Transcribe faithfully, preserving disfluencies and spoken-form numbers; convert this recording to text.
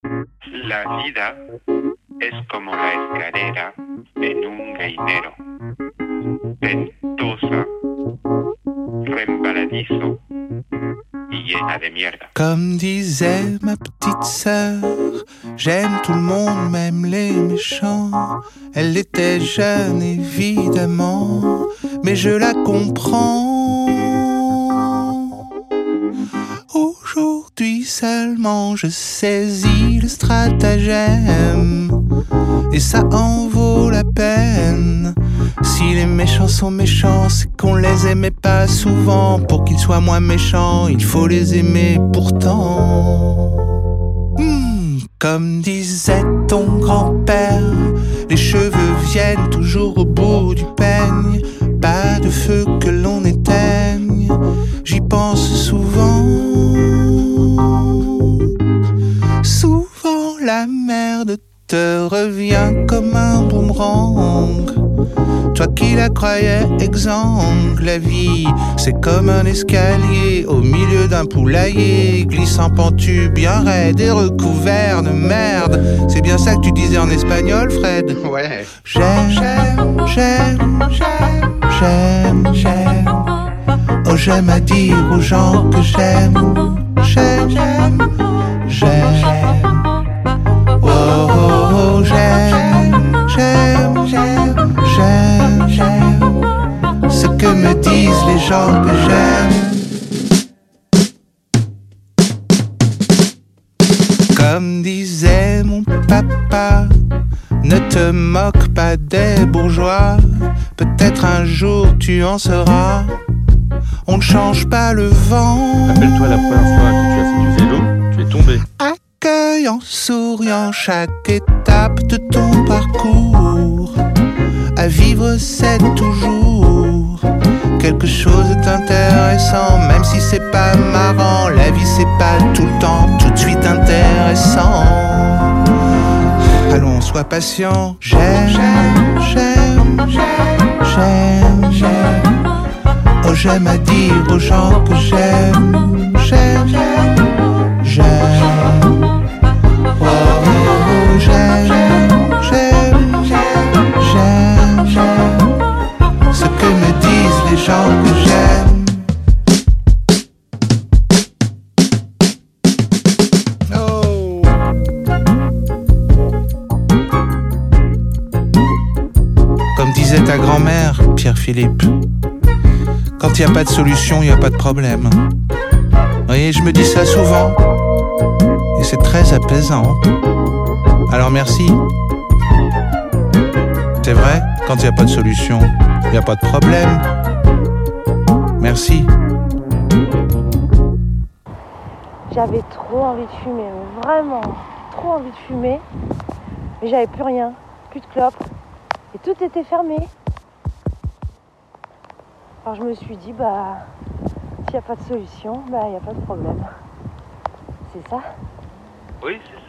La vida es como la escalera en un gainero, ventosa, resbaladizo y llena de mierda. Comme disait ma petite sœur, j'aime tout le monde, même les méchants. Elle était jeune évidemment, mais je la comprends. Aujourd'hui seulement je saisis le stratagème, et ça en vaut la peine. Si les méchants sont méchants, c'est qu'on les aimait pas souvent. Pour qu'ils soient moins méchants, il faut les aimer pourtant. Hmm, comme disait ton grand-père, les cheveux viennent toujours au bout du peigne. Pas de feu que l'on éteigne, j'y pense souvent. Souvent la merde te revient comme un boomerang. Toi qui la croyais exsangue, la vie c'est comme un escalier au milieu d'un poulailler, glissant pentu bien raide et recouvert de merde. C'est bien ça que tu disais en espagnol, Fred? Ouais. J'aime, j'aime, j'aime, j'aime, j'aime, j'aime. Oh, j'aime à dire aux gens que j'aime, j'aime, j'aime, j'aime. Oh, oh, oh, j'aime, j'aime, j'aime, j'aime, j'aime ce que me disent les gens que j'aime. Comme disait mon papa, ne te moque pas des bourgeois, peut-être un jour tu en seras. On ne change pas le vent. Rappelle-toi la première fois que tu as fait du vélo, tu es tombé. Accueille en souriant chaque étape de ton parcours. À vivre c'est toujours quelque chose d'intéressant, même si c'est pas marrant. La vie c'est pas tout le temps tout de suite intéressant. Allons, sois patient. J'aime, j'aime, j'aime, j'aime, j'aime. Oh, j'aime à dire aux gens que j'aime, j'aime, j'aime, j'aime. Oh, oh, oh, j'aime, j'aime, j'aime, j'aime ce que me disent les gens que j'aime. Oh. Comme disait ta grand-mère, Pierre-Philippe, quand il n'y a pas de solution, il n'y a pas de problème. Vous voyez, je me dis ça souvent. Et c'est très apaisant. Alors merci. C'est vrai, quand il n'y a pas de solution, il n'y a pas de problème. Merci. J'avais trop envie de fumer, mais vraiment trop envie de fumer. Mais j'avais plus rien, plus de clopes. Et tout était fermé. Alors je me suis dit, bah, s'il n'y a pas de solution, bah, il n'y a pas de problème. C'est ça ? Oui, c'est